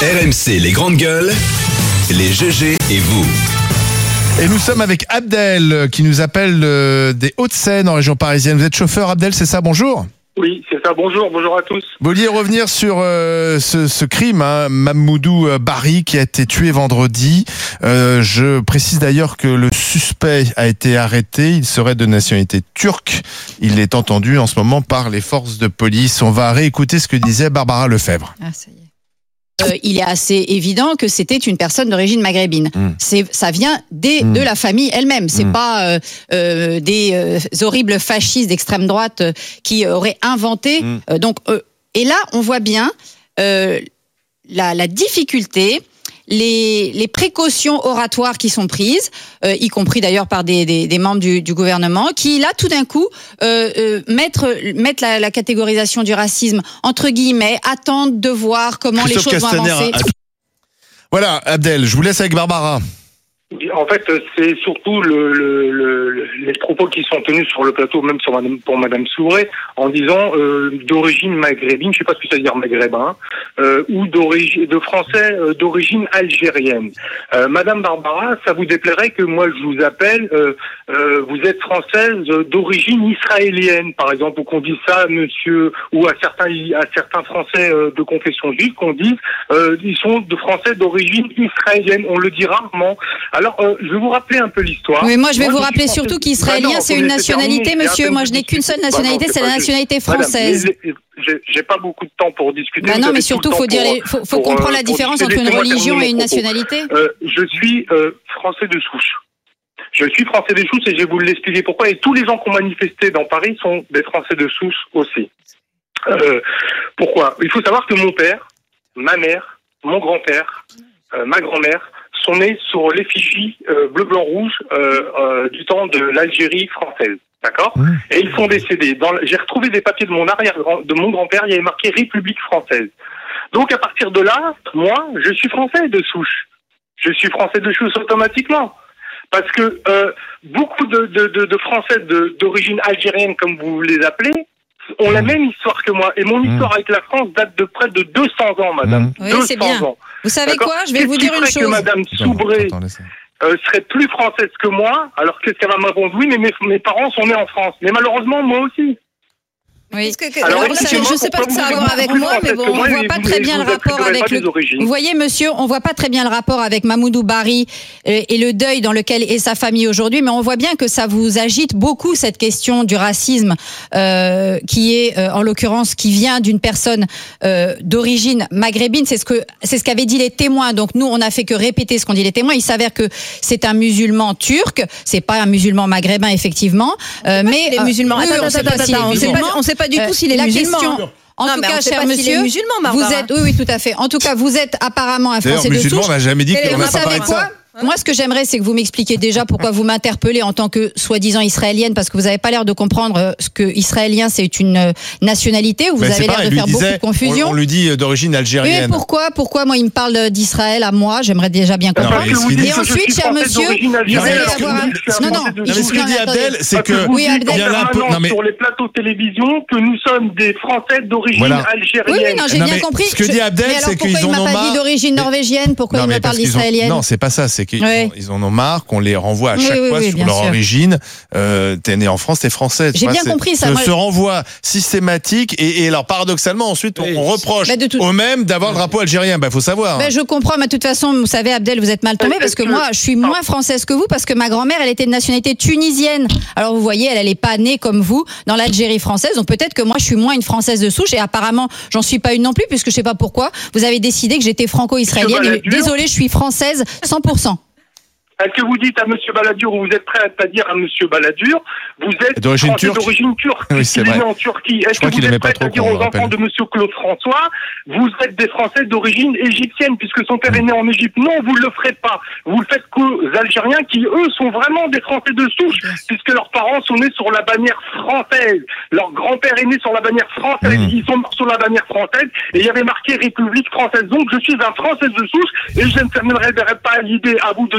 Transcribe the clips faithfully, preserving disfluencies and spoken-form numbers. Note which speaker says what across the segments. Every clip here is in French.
Speaker 1: R M C, les grandes gueules, les G G et vous.
Speaker 2: Et nous sommes avec Abdel qui nous appelle euh, des Hauts-de-Seine en région parisienne. Vous êtes chauffeur, Abdel, c'est ça? Bonjour.
Speaker 3: Oui, c'est ça. Bonjour, bonjour à tous.
Speaker 2: Vous vouliez revenir sur euh, ce, ce crime, hein, Mamoudou Bari, qui a été tué vendredi. Euh, je précise d'ailleurs que le suspect a été arrêté. Il serait de nationalité turque. Il est entendu en ce moment par les forces de police. On va réécouter ce que disait Barbara Lefebvre.
Speaker 4: Ah, ça y est. Euh, il est assez évident que c'était une personne d'origine maghrébine. Mmh. C'est, ça vient des, mmh. de la famille elle-même. C'est mmh. pas euh, euh, des euh, horribles fascistes d'extrême droite euh, qui auraient inventé. Mmh. Euh, donc, euh, et là, on voit bien euh, la, la difficulté, les, les précautions oratoires qui sont prises, euh, y compris d'ailleurs par des, des, des membres du, du gouvernement, qui là, tout d'un coup, euh, euh, mettre, mettre la, la catégorisation du racisme entre guillemets, attendent de voir comment Christophe les choses Castaner vont avancer.
Speaker 2: A... Voilà, Abdel, je vous laisse avec Barbara.
Speaker 3: En fait, c'est surtout le, le, le, les propos qui sont tenus sur le plateau, même sur Madame, pour Madame Souré, en disant euh, d'origine maghrébine, je sais pas ce que ça veut dire maghrébin, euh, ou d'origine de français euh, d'origine algérienne. Euh, Madame Barbara, ça vous déplairait que moi je vous appelle, euh, euh, vous êtes française d'origine israélienne, par exemple, ou qu'on dise ça, à Monsieur, ou à certains à certains Français euh, de confession juive, qu'on dise euh, ils sont de Français d'origine israélienne. On le dit rarement. Alors, euh, je vais vous rappeler un peu l'histoire.
Speaker 4: Oui, moi je vais moi, vous je rappeler surtout qu'israélien, bah non, c'est une nationalité, terminé, monsieur. Moi, je n'ai qu'une seule nationalité, bah non, c'est, c'est la nationalité française.
Speaker 3: Madame, j'ai, j'ai pas beaucoup de temps pour discuter.
Speaker 4: Bah non, mais surtout, faut dire, les, faut, faut pour, comprendre euh, la différence entre une religion et une nationalité.
Speaker 3: Euh, je suis euh, français de souche. Je suis français de souche et je vais vous l'expliquer pourquoi. Et tous les gens qui ont manifesté dans Paris sont des français de souche aussi. Euh, pourquoi? Il faut savoir que mon père, ma mère, mon grand-père, euh, ma grand-mère sont nés sur l'effigie euh, bleu-blanc-rouge euh, euh, du temps de l'Algérie française, d'accord? Mmh. Et ils sont décédés. Dans, j'ai retrouvé des papiers de mon arrière de mon grand-père, il y avait marqué République française. Donc à partir de là, moi, je suis français de souche. Je suis français de souche automatiquement. Parce que euh, beaucoup de, de, de, de Français de, d'origine algérienne, comme vous les appelez, ont mmh. la même histoire que moi. Et mon mmh. histoire avec la France date de près de deux cents ans, madame.
Speaker 4: Mmh. Oui, deux cents c'est bien. Ans. Vous savez D'accord. quoi? Je vais
Speaker 3: qu'est-ce
Speaker 4: vous dire une chose.
Speaker 3: Que madame Soubré euh, serait plus française que moi, alors qu'est-ce qu'elle va me répondre? Oui, mais mes, mes parents sont nés en France. Mais malheureusement, moi aussi.
Speaker 4: Oui. Que, que, alors, alors, savez, je ne sais pas ce que ça a à voir avec moi, mais bon, on ne voit pas très bien le rapport avec le. Vous voyez, monsieur, on voit pas très bien le rapport avec Mamoudou Bari et le deuil dans lequel est sa famille aujourd'hui, mais on voit bien que ça vous agite beaucoup cette question du racisme, euh, qui est, euh, en l'occurrence, qui vient d'une personne euh, d'origine maghrébine. C'est ce que c'est ce qu'avaient dit les témoins. Donc nous, on n'a fait que répéter ce qu'ont dit les témoins. Il s'avère que c'est un musulman turc, c'est pas un musulman maghrébin effectivement, euh, mais
Speaker 5: les musulmans.
Speaker 4: Oui,
Speaker 5: attends,
Speaker 4: on
Speaker 5: attends, attends, attends, on sait pas, on sait pas du tout euh, s'il est
Speaker 4: la
Speaker 5: musulman.
Speaker 4: Question, en
Speaker 5: non,
Speaker 4: tout cas, cher monsieur,
Speaker 5: musulman,
Speaker 4: vous êtes, oui, oui, tout à fait. En tout cas, vous êtes apparemment un Français de souche.
Speaker 2: Musulman, on n'a jamais dit qu'on
Speaker 4: va
Speaker 2: pas parler de ça.
Speaker 4: Moi, ce que j'aimerais, c'est que vous m'expliquiez déjà pourquoi vous m'interpellez en tant que soi-disant israélienne, parce que vous n'avez pas l'air de comprendre ce que israélien, c'est une nationalité, où vous
Speaker 2: mais
Speaker 4: avez l'air
Speaker 2: pareil,
Speaker 4: de faire
Speaker 2: disait,
Speaker 4: beaucoup de confusion.
Speaker 2: On, on lui dit d'origine algérienne.
Speaker 4: Oui, pourquoi, pourquoi, moi, il me parle d'Israël à moi, j'aimerais déjà bien comprendre.
Speaker 2: Non,
Speaker 4: et et ensuite, cher monsieur, vous allez avoir un...
Speaker 2: Non, non, ce que dit Abdel, c'est que...
Speaker 3: Oui, Abdel. Il y a un peu... non, mais... sur les plateaux télévision que nous sommes des Français d'origine voilà. algérienne.
Speaker 4: Oui, oui, non, j'ai
Speaker 2: non,
Speaker 4: bien compris.
Speaker 2: Ce que dit Abdel, c'est qu'ils en ont marre...
Speaker 4: Pourquoi il m'a pas dit d'origine norvégienne? Pourquoi il me parle d'israélienne?
Speaker 2: Non, c'est pas ça, c'est qu'ils en ont marre qu'on les renvoie à chaque oui, fois oui, oui, sur leur sûr. origine. Euh, t'es né en France, t'es française.
Speaker 4: J'ai bien compris ça.
Speaker 2: Ce,
Speaker 4: moi...
Speaker 2: ce renvoi systématique et, et alors paradoxalement ensuite on, on reproche bah tout... aux mêmes d'avoir le drapeau algérien. Bah faut savoir.
Speaker 4: Bah,
Speaker 2: hein.
Speaker 4: je comprends, mais de toute façon, vous savez, Abdel, vous êtes mal tombé parce que moi, je suis moins française que vous parce que ma grand-mère, elle était de nationalité tunisienne. Alors vous voyez, elle, elle est pas née comme vous dans l'Algérie française. Donc peut-être que moi, je suis moins une française de souche et apparemment, j'en suis pas une non plus puisque je sais pas pourquoi. Vous avez décidé que j'étais franco-israélienne. Et, désolée, je suis française cent pour cent.
Speaker 3: Est-ce que vous dites à M. Balladur, ou vous êtes prêt à dire à M. Balladur, vous êtes
Speaker 2: d'origine turque,
Speaker 3: d'origine turque,
Speaker 2: oui, c'est vrai.
Speaker 3: en Turquie. Est-ce que vous êtes prêt à dire aux enfants de M. Claude François, vous êtes des Français d'origine égyptienne, puisque son père est né en Égypte? Non, vous ne le ferez pas. Vous le faites qu'aux Algériens qui, eux, sont vraiment des Français de souche, puisque leurs parents sont nés sur la bannière française. Leur grand-père est né sur la bannière française. Mmh. Ils sont morts sur la bannière française, et il y avait marqué République française. Donc, je suis un Français de souche, et je ne me pas l'idée à vous de dire à M.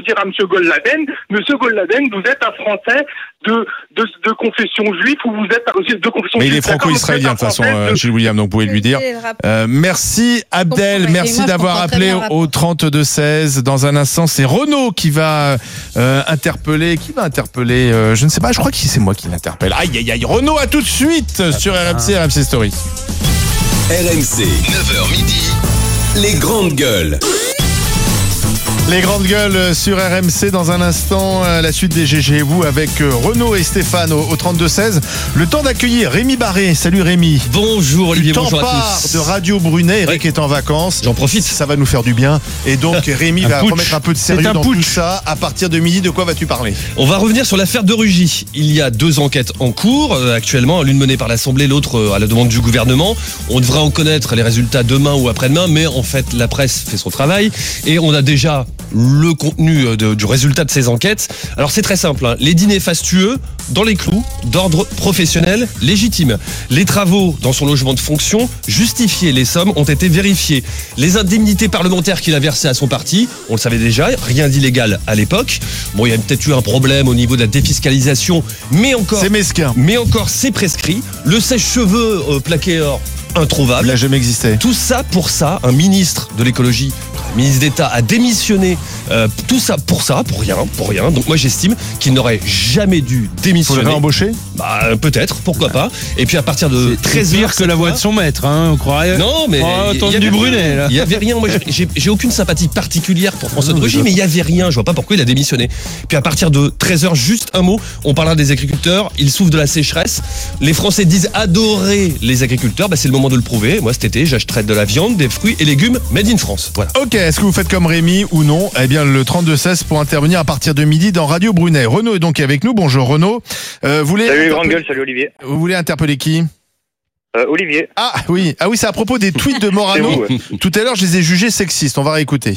Speaker 3: Monsieur Goldladen. Monsieur Goldladen, vous êtes un Français de, de, de confession juive ou vous êtes de confession
Speaker 2: Mais
Speaker 3: juive.
Speaker 2: il est franco-israélien de toute façon, euh, Gilles William, donc vous pouvez lui dire. Euh, merci Abdel, merci
Speaker 4: moi, je
Speaker 2: d'avoir
Speaker 4: comprends très
Speaker 2: appelé
Speaker 4: bien le
Speaker 2: au trente-deux seize. Dans un instant, c'est Renaud qui va euh, interpeller. Qui va interpeller euh, Je ne sais pas, je crois que c'est moi qui l'interpelle. Aïe, aïe, aïe. Renaud, à tout de suite sur R M C, R M C Story.
Speaker 1: R M C, neuf heures midi, les grandes gueules.
Speaker 2: Les grandes gueules sur R M C dans un instant, la suite des G G et vous avec Renaud et Stéphane au, au trente-deux seize. Le temps d'accueillir Rémi Barré. Salut Rémi.
Speaker 6: Bonjour Olivier,
Speaker 2: du
Speaker 6: bonjour à
Speaker 2: part
Speaker 6: tous.
Speaker 2: De Radio Brunet, Eric
Speaker 6: oui.
Speaker 2: est en vacances.
Speaker 6: J'en profite.
Speaker 2: Ça va nous faire du bien. Et donc Rémi va
Speaker 6: putsch.
Speaker 2: remettre un peu de sérieux
Speaker 6: un
Speaker 2: dans
Speaker 6: putsch.
Speaker 2: tout ça. À partir de midi, de quoi vas-tu parler?
Speaker 6: On va revenir sur l'affaire de Rugy. Il y a deux enquêtes en cours euh, actuellement, l'une menée par l'Assemblée, l'autre euh, à la demande du gouvernement. On devrait en connaître les résultats demain ou après-demain, mais en fait la presse fait son travail et on a déjà le contenu de, du résultat de ces enquêtes. Alors c'est très simple, hein. Les dîners fastueux dans les clous, d'ordre professionnel légitime. Les travaux dans son logement de fonction justifiés, les sommes ont été vérifiées. Les indemnités parlementaires qu'il a versées à son parti, on le savait déjà, rien d'illégal à l'époque. Bon, il y a peut-être eu un problème au niveau de la défiscalisation, mais encore,
Speaker 2: C'est mesquin.
Speaker 6: mais encore c'est prescrit. Le sèche-cheveux euh, plaqué or, introuvable.
Speaker 2: Il n'a jamais existé.
Speaker 6: Tout ça pour ça, un ministre de l'écologie, un ministre d'État a démissionné. Euh, tout ça pour ça, pour rien, pour rien. Donc moi j'estime qu'il n'aurait jamais dû
Speaker 2: Faut le
Speaker 6: démissionner.
Speaker 2: réembaucher?
Speaker 6: Bah peut-être, pourquoi pas. Et puis à partir de treize heures,
Speaker 7: pire que la voix de son maître, hein, on croirait.
Speaker 6: non, mais
Speaker 7: Oh,
Speaker 6: il y
Speaker 7: attendre
Speaker 6: avait
Speaker 7: du
Speaker 6: rien.
Speaker 7: Brunet, là.
Speaker 6: Il y avait rien. Moi, j'ai, j'ai aucune sympathie particulière pour François de Rugy, mais il y avait rien. Je vois pas pourquoi il a démissionné. Puis à partir de treize heures, juste un mot. On parlera des agriculteurs. Ils souffrent de la sécheresse. Les Français disent adorer les agriculteurs. Bah, c'est le moment de le prouver. Moi, cet été, j'achèterai de la viande, des fruits et légumes made in France. Voilà.
Speaker 2: Ok, est-ce que vous faites comme Rémi ou non? Eh bien, le trente-deux seize pour intervenir à partir de midi dans Radio Brunet. Renaud est donc avec nous. Bonjour Renaud. Euh, vous voulez
Speaker 3: Salut les
Speaker 2: interpeller-
Speaker 3: grandes gueules, salut Olivier.
Speaker 2: Vous voulez interpeller qui?
Speaker 3: Euh, Olivier.
Speaker 2: Ah oui, ah oui, c'est à propos des tweets de Morano.
Speaker 3: C'est vous, ouais.
Speaker 2: Tout à l'heure, je les ai jugés sexistes. On va réécouter.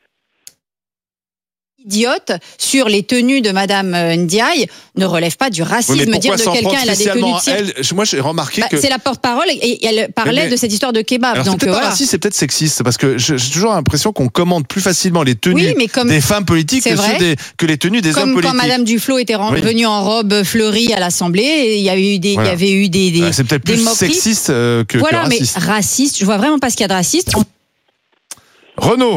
Speaker 4: Idiote sur les tenues de Madame euh, Ndiaye ne relève pas du racisme.
Speaker 2: Oui, mais
Speaker 4: dire
Speaker 2: pourquoi
Speaker 4: de
Speaker 2: s'en
Speaker 4: quelqu'un
Speaker 2: prendre
Speaker 4: elle a des tenues
Speaker 2: spécialement
Speaker 4: de
Speaker 2: à
Speaker 4: cirque.
Speaker 2: elle? Je- Moi, j'ai remarqué
Speaker 4: Bah,
Speaker 2: que.
Speaker 4: c'est la porte-parole et elle parlait
Speaker 2: Mais-
Speaker 4: de cette histoire de kebab.
Speaker 2: Alors, c'est
Speaker 4: donc
Speaker 2: peut-être
Speaker 4: euh,
Speaker 2: pas
Speaker 4: voilà.
Speaker 2: raciste, c'est peut-être sexiste, parce que je- j'ai toujours l'impression qu'on commande plus facilement les tenues
Speaker 4: Oui, mais comme
Speaker 2: des femmes politiques
Speaker 4: c'est
Speaker 2: que,
Speaker 4: vrai.
Speaker 2: ceux des- que les tenues des hommes
Speaker 4: comme
Speaker 2: politiques.
Speaker 4: quand Madame Duflot était ren-
Speaker 2: Oui.
Speaker 4: venue en robe fleurie à l'Assemblée, et il y avait eu des,
Speaker 2: Voilà.
Speaker 4: il y avait eu des, des
Speaker 2: Euh, c'est peut-être
Speaker 4: des
Speaker 2: plus
Speaker 4: moqueries.
Speaker 2: sexiste euh, que,
Speaker 4: Voilà,
Speaker 2: que
Speaker 4: mais
Speaker 2: raciste.
Speaker 4: raciste, je vois vraiment pas ce qu'il y a de raciste.
Speaker 2: Renaud,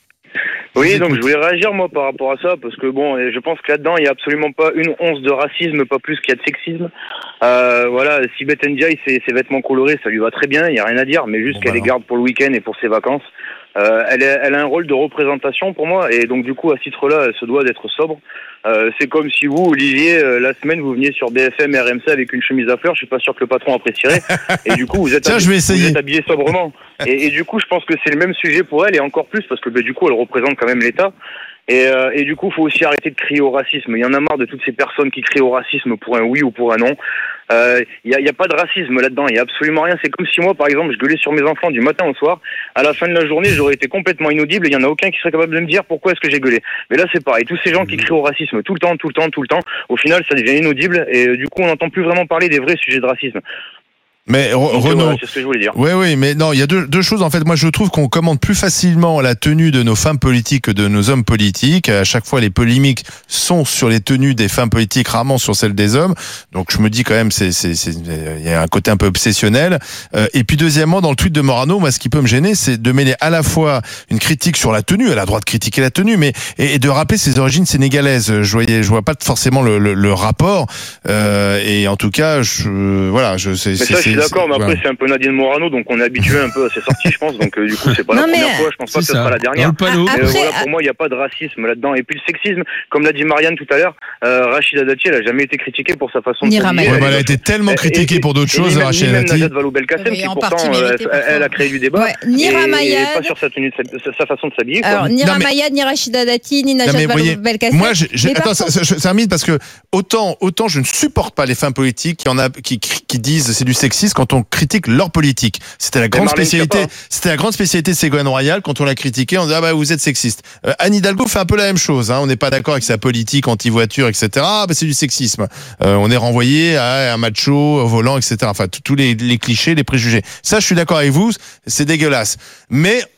Speaker 3: Oui,
Speaker 2: vous
Speaker 3: donc
Speaker 2: écoute.
Speaker 3: je voulais réagir moi par rapport à ça parce que bon, je pense que là-dedans il y a absolument pas une once de racisme, pas plus qu'il y a de sexisme. Euh, voilà, si Beth Ndiaye ses, ses vêtements colorés, ça lui va très bien, il y a rien à dire, mais juste
Speaker 2: Bon,
Speaker 3: qu'elle
Speaker 2: bah
Speaker 3: les
Speaker 2: non.
Speaker 3: garde pour le week-end et pour ses vacances. Euh, elle, est- elle a un rôle de représentation pour moi et donc du coup à ce titre-là, elle se doit d'être sobre. Euh, c'est comme si vous, Olivier, euh, la semaine vous veniez sur B F M R M C avec une chemise à fleurs. Je suis pas sûr que le patron apprécierait. Et du coup, vous êtes,
Speaker 2: Tiens,
Speaker 3: habillé,
Speaker 2: je vais essayer.
Speaker 3: vous êtes habillé sobrement. Et, et du coup, je pense que c'est le même sujet pour elle et encore plus parce que bah, du coup, elle représente quand même l'État. Et, euh, et du coup, faut aussi arrêter de crier au racisme. Il y en a marre de toutes ces personnes qui crient au racisme pour un oui ou pour un non. Il euh, y, a, y a pas de racisme là-dedans. Il y a absolument rien. C'est comme si moi, par exemple, je gueulais sur mes enfants du matin au soir. À la fin de la journée, j'aurais été complètement inaudible. Il y en a aucun qui serait capable de me dire pourquoi est-ce que j'ai gueulé. Mais là, c'est pareil. Tous ces gens qui crient au racisme tout le temps, tout le temps, tout le temps. Au final, ça devient inaudible. Et euh, du coup, on n'entend plus vraiment parler des vrais sujets de racisme.
Speaker 2: mais Re-
Speaker 3: Donc,
Speaker 2: Renaud.
Speaker 3: voilà, c'est ce que je voulais dire.
Speaker 2: Oui, oui, mais non, il y a deux, deux choses. En fait, moi, je trouve qu'on commande plus facilement la tenue de nos femmes politiques que de nos hommes politiques. À chaque fois, les polémiques sont sur les tenues des femmes politiques, rarement sur celles des hommes. Donc, je me dis quand même, c'est, c'est, c'est, il y a un côté un peu obsessionnel. Euh, et puis, deuxièmement, dans le tweet de Morano, moi, ce qui peut me gêner, c'est de mêler à la fois une critique sur la tenue, elle a le droit de critiquer la tenue, mais et, et de rappeler ses origines sénégalaises. Je voyais, je vois pas forcément le, le, le rapport. Euh, et en tout cas, je, voilà, je, c'est,
Speaker 3: Mais
Speaker 2: c'est,
Speaker 3: ça, je suis
Speaker 2: c'est-
Speaker 3: d'accord, mais
Speaker 2: c'est-
Speaker 3: après,
Speaker 2: voilà.
Speaker 3: c'est un peu Nadine Morano, donc on est habitué un peu à ses sorties, je pense. Donc, euh, du coup, c'est pas la
Speaker 5: Non, mais,
Speaker 3: première fois, je pense pas que
Speaker 7: C'est
Speaker 3: ce sera
Speaker 7: ça.
Speaker 3: la
Speaker 7: Dans
Speaker 3: dernière.
Speaker 7: le panneau.
Speaker 5: Ah,
Speaker 3: Mais, euh,
Speaker 5: Après,
Speaker 3: voilà, pour moi, il n'y a pas de racisme là-dedans. Et puis le sexisme, comme l'a dit Marianne tout à l'heure, euh, Rachida Dati, elle a jamais été critiquée pour sa façon de
Speaker 5: Ni
Speaker 3: s'habiller.
Speaker 5: Ramadan.
Speaker 2: Ouais,
Speaker 3: Elle
Speaker 2: bah, elle a
Speaker 3: est-
Speaker 2: été tellement
Speaker 3: et-
Speaker 2: critiquée
Speaker 3: et-
Speaker 2: pour d'autres
Speaker 3: et ni
Speaker 2: choses,
Speaker 3: même-
Speaker 2: Rachida
Speaker 3: ni même
Speaker 2: Dati.
Speaker 3: Najat Vallaud-Belkacem,
Speaker 4: Oui,
Speaker 3: qui
Speaker 4: en
Speaker 3: pourtant,
Speaker 4: partie
Speaker 3: euh,
Speaker 4: méritée,
Speaker 3: elle, elle a
Speaker 4: parfois.
Speaker 3: créé du débat.
Speaker 5: Ouais, ni
Speaker 3: et,
Speaker 5: Ramayad.
Speaker 3: et pas sur sa tenue, de s'hab- sa, sa façon de s'habiller. quoi.
Speaker 5: Alors, ni
Speaker 2: Non, mais-
Speaker 5: Ramayad, ni Rachida Dati, ni
Speaker 2: Non,
Speaker 5: Najat
Speaker 2: mais voyez,
Speaker 5: Vallaud-Belkacem.
Speaker 2: moi, j'ai, j'ai-
Speaker 5: Mais par
Speaker 2: attends,
Speaker 5: contre-
Speaker 2: ça- ça- je termine parce que autant, autant je ne supporte pas les femmes politiques qui en a, qui, qui disent c'est du sexisme quand on critique leur politique. C'était la grande
Speaker 3: Marlène
Speaker 2: spécialité,
Speaker 3: Schiappa.
Speaker 2: c'était la grande spécialité de Ségolène Royal. Quand on l'a critiqué, on disait ah bah vous êtes sexiste. Euh, Anne Hidalgo fait un peu la même chose. Hein, on n'est pas d'accord avec sa politique anti-voiture, et cetera. Ah, bah c'est du sexisme. Euh, on est renvoyé à un macho au volant, et cetera. Enfin, tous les, les clichés, les préjugés. Ça, je suis d'accord avec vous. C'est dégueulasse. Mais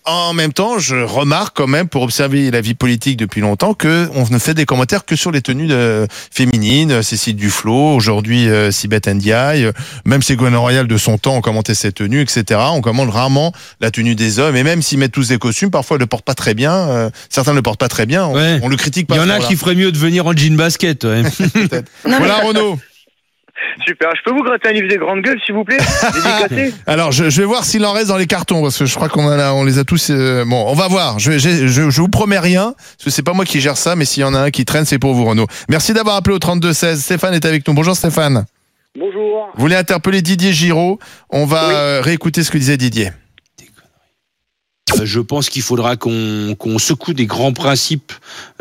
Speaker 2: en même temps, je remarque quand même, pour observer la vie politique depuis longtemps, que on ne fait des commentaires que sur les tenues de, féminines. Cécile Duflot, aujourd'hui euh, Sibeth Ndiaye, euh, même Ségolène Royal de son temps ont commenté ses tenues, et cetera. On commande rarement la tenue des hommes, et même s'ils mettent tous des costumes, parfois ils le portent pas très bien. Euh, certains ne le portent pas très bien. On,
Speaker 7: Ouais.
Speaker 2: on le critique pas.
Speaker 7: Il y en a
Speaker 2: là.
Speaker 7: qui feraient mieux de venir en jean basket. Ouais.
Speaker 2: Voilà, Renaud.
Speaker 3: Super. Je peux vous gratter un livre des grandes gueules, s'il vous plaît? Dédicacé.
Speaker 2: Alors, je, je vais voir s'il en reste dans les cartons, parce que je crois qu'on en a, on les a tous. Euh, bon, on va voir. Je, je, je, je vous promets rien, parce que c'est pas moi qui gère ça, mais s'il y en a un qui traîne, c'est pour vous, Renaud. Merci d'avoir appelé au trente-deux seize. Stéphane est avec nous. Bonjour, Stéphane.
Speaker 3: Bonjour.
Speaker 2: Vous voulez interpeller Didier Giraud? On va
Speaker 3: Oui.
Speaker 2: euh, réécouter ce que disait Didier.
Speaker 7: Je pense qu'il faudra qu'on qu'on secoue des grands principes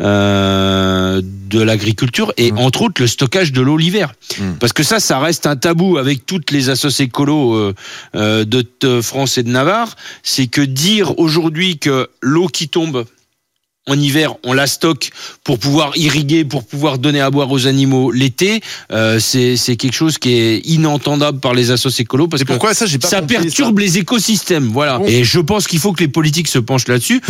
Speaker 7: euh, de l'agriculture et
Speaker 2: Mmh.
Speaker 7: entre autres le stockage de l'eau l'hiver.
Speaker 2: Mmh.
Speaker 7: Parce que ça, ça reste un tabou avec toutes les associations écolos euh, euh, de, de France et de Navarre. C'est que dire aujourd'hui que l'eau qui tombe en hiver, on la stocke pour pouvoir irriguer, pour pouvoir donner à boire aux animaux l'été, euh, c'est c'est quelque chose qui est inentendable par les associations écolos parce
Speaker 2: Et
Speaker 7: que
Speaker 2: pourquoi ça, j'ai pas
Speaker 7: ça
Speaker 2: compris,
Speaker 7: perturbe les écosystèmes, voilà.
Speaker 2: Bon.
Speaker 7: Et je pense qu'il faut que les politiques se penchent là-dessus.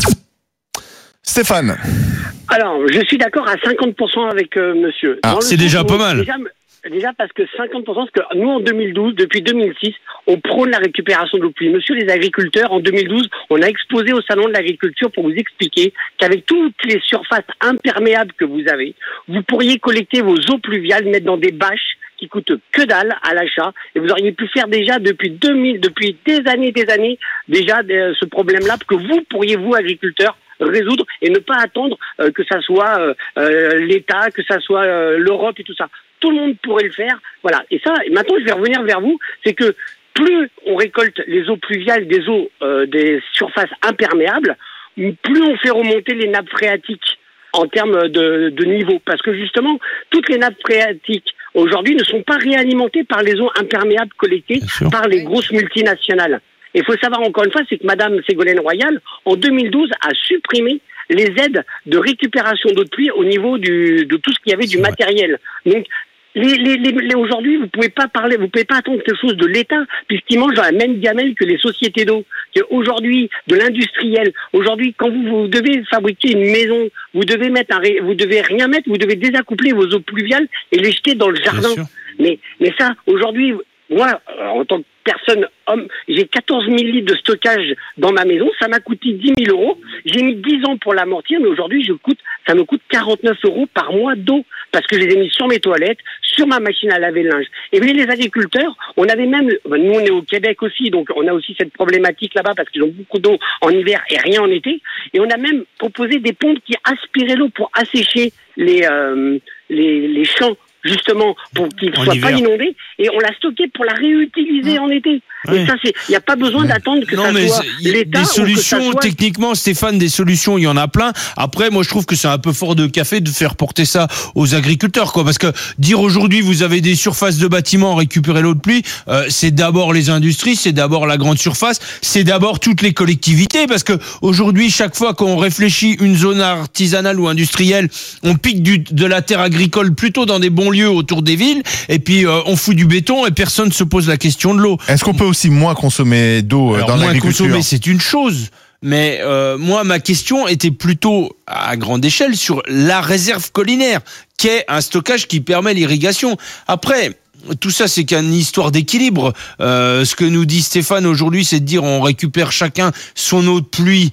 Speaker 2: Stéphane.
Speaker 8: Alors, je suis d'accord à cinquante pour cent avec euh, monsieur.
Speaker 7: Ah,
Speaker 8: Dans le
Speaker 7: c'est
Speaker 8: sens
Speaker 7: déjà
Speaker 8: où-
Speaker 7: pas mal.
Speaker 8: Déjà, déjà parce que cinquante pour cent, parce que nous, en deux mille douze, depuis deux mille six, on prône la récupération de l'eau de pluie. Monsieur les agriculteurs, en deux mille douze, on a exposé au Salon de l'agriculture pour vous expliquer qu'avec toutes les surfaces imperméables que vous avez, vous pourriez collecter vos eaux pluviales, mettre dans des bâches qui coûtent que dalle à l'achat, et vous auriez pu faire déjà depuis deux mille, depuis des années, des années, déjà de, ce problème-là, que vous pourriez, vous, agriculteurs, résoudre et ne pas attendre euh, que ça soit euh, euh, l'État, que ça soit euh, l'Europe et tout ça. Tout le monde pourrait le faire. Voilà. Et ça, et maintenant, je vais revenir vers vous, c'est que plus on récolte les eaux pluviales des eaux euh, des surfaces imperméables, plus on fait remonter les nappes phréatiques en termes de, de niveau. Parce que justement, toutes les nappes phréatiques aujourd'hui ne sont pas réalimentées par les eaux imperméables collectées par les grosses multinationales. Et il faut savoir encore une fois, c'est que Madame Ségolène Royal, en deux mille douze, a supprimé les aides de récupération d'eau de pluie au niveau du, de tout ce qu'il y avait du matériel. Donc, les, les, les, les, aujourd'hui, vous pouvez pas parler, vous pouvez pas attendre quelque chose de l'État, puisqu'ils mangent dans la même gamelle que les sociétés d'eau. Que aujourd'hui, de l'industriel. Aujourd'hui, quand vous, vous devez fabriquer une maison, vous devez mettre un, vous devez rien mettre, vous devez désaccoupler vos eaux pluviales et les jeter dans le jardin. Mais, mais ça, aujourd'hui, moi, en tant que personne, homme, j'ai quatorze mille litres de stockage dans ma maison. Ça m'a coûté dix mille euros. J'ai mis dix ans pour l'amortir, mais aujourd'hui, je coûte, ça me coûte quarante-neuf euros par mois d'eau. Parce que je les ai mis sur mes toilettes, sur ma machine à laver le linge. Et bien, les agriculteurs, on avait même, nous, on est au Québec aussi, donc on a aussi cette problématique là-bas parce qu'ils ont beaucoup d'eau en hiver et rien en été. Et on a même proposé des pompes qui aspiraient l'eau pour assécher les, euh, les, les champs, justement, pour qu'ils ne soient pas inondés, et on l'a stocké pour la réutiliser en été.
Speaker 7: Ouais.
Speaker 8: Et ça, c'est, il n'y a pas besoin d'attendre que
Speaker 7: non,
Speaker 8: ça
Speaker 7: mais
Speaker 8: soit
Speaker 7: y a
Speaker 8: l'État
Speaker 7: des
Speaker 8: ou
Speaker 7: solutions,
Speaker 8: que ça soit...
Speaker 7: techniquement, Stéphane, des solutions, il y en a plein. Après, moi, je trouve que c'est un peu fort de café de faire porter ça aux agriculteurs, quoi. Parce que dire aujourd'hui, vous avez des surfaces de bâtiments, récupérer l'eau de pluie, euh, c'est d'abord les industries, c'est d'abord la grande surface, c'est d'abord toutes les collectivités. Parce que aujourd'hui, chaque fois qu'on réfléchit une zone artisanale ou industrielle, on pique du, de la terre agricole plutôt dans des bons lieux autour des villes, et puis euh, on fout du béton et personne ne se pose la question de l'eau.
Speaker 2: Est-ce qu'on peut aussi moins consommer d'eau
Speaker 7: Alors,
Speaker 2: dans
Speaker 7: moins
Speaker 2: l'agriculture?
Speaker 7: consommer, c'est une chose. Mais euh, moi, ma question était plutôt à grande échelle sur la réserve collinaire, qui est un stockage qui permet l'irrigation. Après, tout ça, c'est qu'une histoire d'équilibre. Euh, ce que nous dit Stéphane aujourd'hui, c'est de dire on récupère chacun son eau de pluie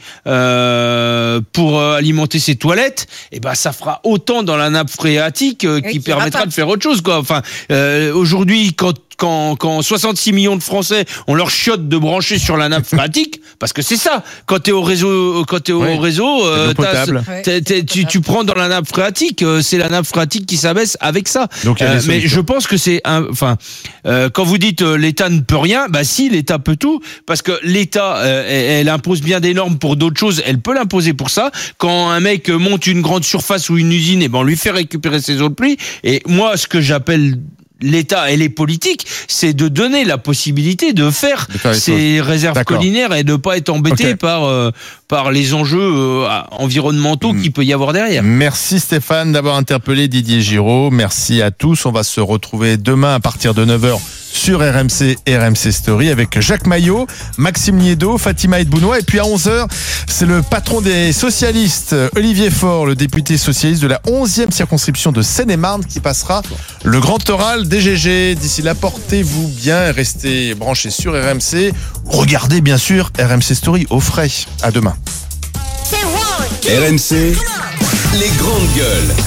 Speaker 7: euh, pour euh, alimenter ses toilettes. Et ben, ça fera autant dans la nappe phréatique euh, qui,
Speaker 5: qui
Speaker 7: permettra
Speaker 5: va
Speaker 7: de faire autre chose, quoi. Enfin, euh, aujourd'hui, quand Quand, quand soixante-six millions de Français on leur chiotte de brancher sur la nappe phréatique, parce que c'est ça. Quand t'es au réseau, quand t'es au
Speaker 2: Oui.
Speaker 7: réseau, euh,
Speaker 2: l'eau
Speaker 7: t'as-
Speaker 2: potable.
Speaker 7: t'es- t'es- tu, tu prends dans la nappe phréatique. euh, C'est la nappe phréatique qui s'abaisse avec ça.
Speaker 2: Donc, il y a des
Speaker 7: mais
Speaker 2: solutions.
Speaker 7: je pense que c'est un. Enfin, euh, quand vous dites euh, l'État ne peut rien, bah si, l'État peut tout, parce que l'État, euh, elle, elle impose bien des normes pour d'autres choses. Elle peut l'imposer pour ça. Quand un mec monte une grande surface ou une usine, et ben on lui fait récupérer ses eaux de pluie. Et moi, ce que j'appelle l'État et les politiques, c'est de donner la possibilité de faire,
Speaker 2: De faire les
Speaker 7: ces réserves
Speaker 2: D'accord.
Speaker 7: collinaires et de ne pas être embêté
Speaker 2: Ok.
Speaker 7: par euh, par les enjeux euh, environnementaux
Speaker 2: Mm.
Speaker 7: qu'il peut y avoir derrière.
Speaker 2: Merci Stéphane d'avoir interpellé Didier Giraud. Merci à tous. On va se retrouver demain à partir de neuf heures sur R M C et R M C Story avec Jacques Maillot, Maxime Niedo, Fatima Edbounois. Et puis à onze heures, c'est le patron des socialistes, Olivier Faure, le député socialiste de la onzième circonscription de Seine-et-Marne, qui passera le grand oral des G G. D'ici là, portez-vous bien et restez branchés sur R M C. Regardez bien sûr R M C Story au frais. À demain.
Speaker 1: R M C, les grandes gueules.